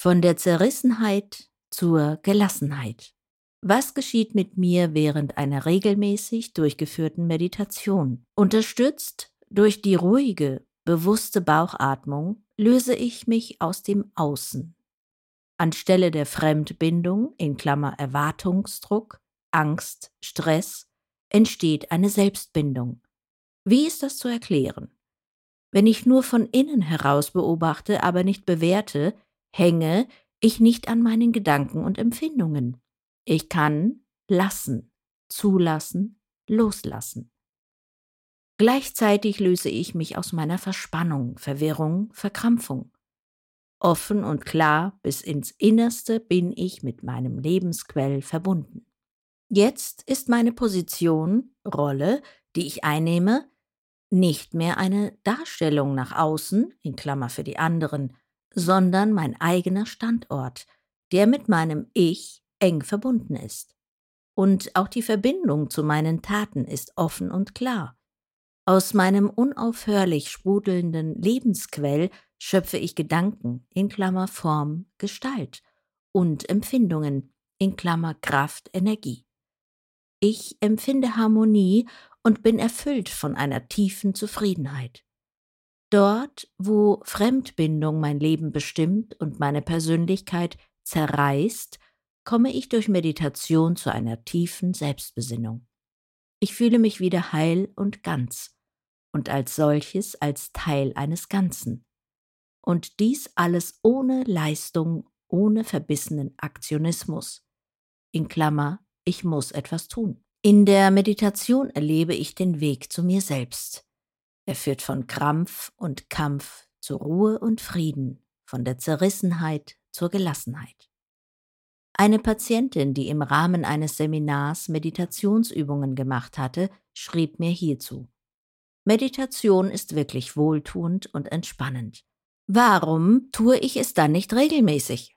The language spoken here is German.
Von der Zerrissenheit zur Gelassenheit. Was geschieht mit mir während einer regelmäßig durchgeführten Meditation? Unterstützt durch die ruhige, bewusste Bauchatmung löse ich mich aus dem Außen. Anstelle der Fremdbindung (Erwartungsdruck, Angst, Stress) entsteht eine Selbstbindung. Wie ist das zu erklären? Wenn ich nur von innen heraus beobachte, aber nicht bewerte, hänge ich nicht an meinen Gedanken und Empfindungen. Ich kann lassen, zulassen, loslassen. Gleichzeitig löse ich mich aus meiner Verspannung, Verwirrung, Verkrampfung. Offen und klar bis ins Innerste bin ich mit meinem Lebensquell verbunden. Jetzt ist meine Position, Rolle, die ich einnehme, nicht mehr eine Darstellung nach außen (für die anderen), sondern mein eigener Standort, der mit meinem Ich eng verbunden ist. Und auch die Verbindung zu meinen Taten ist offen und klar. Aus meinem unaufhörlich sprudelnden Lebensquell schöpfe ich Gedanken (Form, Gestalt) und Empfindungen (Kraft, Energie). Ich empfinde Harmonie und bin erfüllt von einer tiefen Zufriedenheit. Dort, wo Fremdbindung mein Leben bestimmt und meine Persönlichkeit zerreißt, komme ich durch Meditation zu einer tiefen Selbstbesinnung. Ich fühle mich wieder heil und ganz und als solches als Teil eines Ganzen. Und dies alles ohne Leistung, ohne verbissenen Aktionismus. Ich muss etwas tun. In der Meditation erlebe ich den Weg zu mir selbst. Er führt von Krampf und Kampf zur Ruhe und Frieden, von der Zerrissenheit zur Gelassenheit. Eine Patientin, die im Rahmen eines Seminars Meditationsübungen gemacht hatte, schrieb mir hierzu: Meditation ist wirklich wohltuend und entspannend. Warum tue ich es dann nicht regelmäßig?